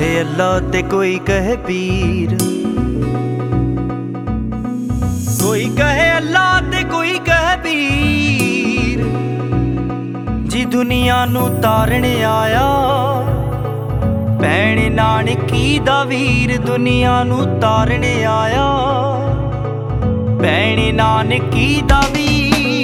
कहे अल्लाह ते कोई कहे पीर, कोई कहे अल्लाह ते कोई कहे पीर। जी दुनिया नू तारन आया भैण नानकी दा वीर, दुनिया नू तारन आया भैण नानकी दा वीर।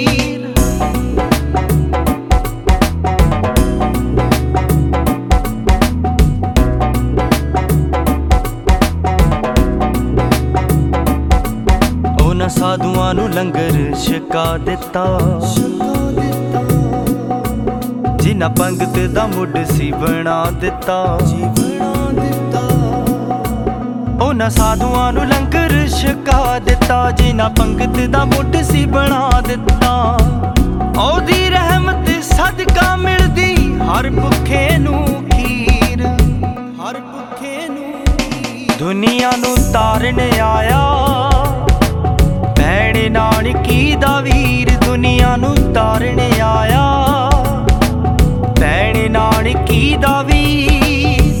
साधुआं नू लंगर छका दिता, जिन्हां पंगत दा मुड सी बना दिता। उन्हां साधुआं नू लंगर छका दिता, जिन्हां पंगत दा मुड सी बना दिता। ओदी रहमत सदका मिलदी हर भुखे नू खीर, हर भुखे नू। दुनिया नू तारन आया भैण नानकी दा वीर, दुनिया नू तारन आया भैण नानकी दा वीर।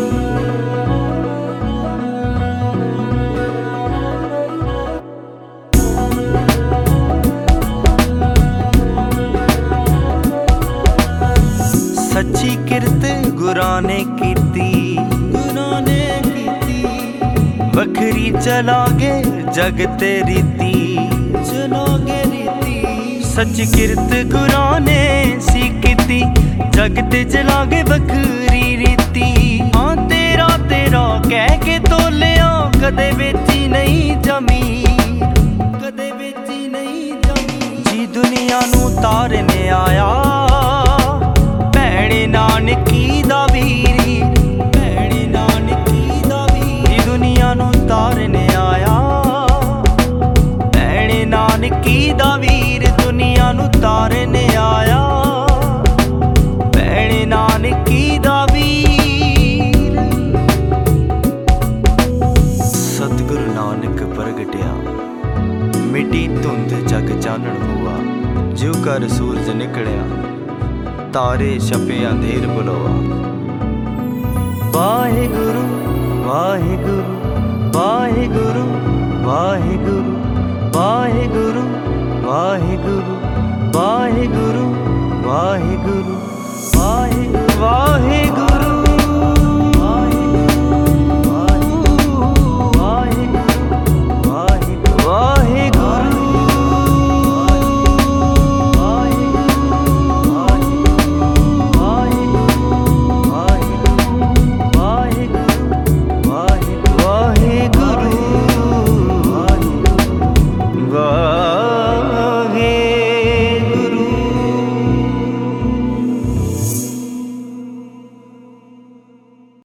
सच्ची किरत गुरां ने कीती, बखरी चलागे जग ते रीति, चलागे रीति। सच किरत गुरां ने सी कीती, जग ते चलागे बखरी रीति। हाँ तेरा तेरा कह के तोलिया, कदे बेची नहीं जमीन, कदे बेची नहीं जमीन। जी दुनिया नू तारन आया भैण नानकी दा वीर, भैण नानकी दा वीर। दुनिया नू तारन आया भैण नानकी दा वीर, दुनिया नू तारन आया भैण नानकी दा वीर। सतगुरु नानक प्रगटिया मिटी धुंध जग चानण हुआ। ज्यों कर सूरज निकलिया तारे छपे अंधेर बुलवा। वाहिगुरु वाहिगुरु वाहिगुरु वाहिगुरु वाहिगुरु वाहिगुरु वाहिगुरु वाहिगुरु वाहिगुरु।